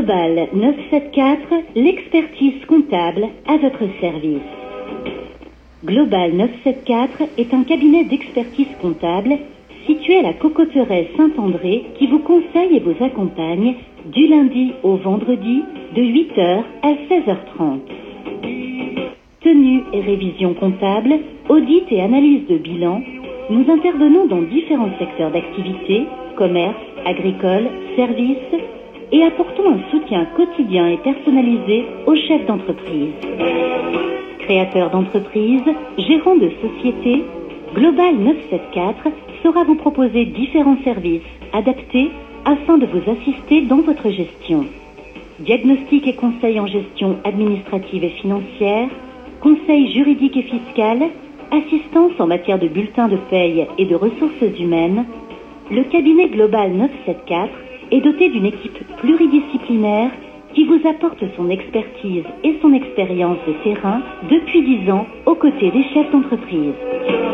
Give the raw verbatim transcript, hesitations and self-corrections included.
Global neuf cent soixante-quatorze, l'expertise comptable à votre service. Global neuf cent soixante-quatorze est un cabinet d'expertise comptable situé à la Cocotteraie Saint-André qui vous conseille et vous accompagne du lundi au vendredi de huit heures à seize heures trente. Tenue et révision comptable, audit et analyse de bilan, nous intervenons dans différents secteurs d'activité, commerce, agricole, services, et apportons un soutien quotidien et personnalisé aux chefs d'entreprise. Créateurs d'entreprise, gérants de société, Global neuf cent soixante-quatorze saura vous proposer différents services adaptés afin de vous assister dans votre gestion. Diagnostic et conseil en gestion administrative et financière, conseil juridique et fiscal, assistance en matière de bulletins de paye et de ressources humaines, le cabinet Global neuf cent soixante-quatorze est doté d'une équipe pluridisciplinaire qui vous apporte son expertise et son expérience de terrain depuis dix ans aux côtés des chefs d'entreprise.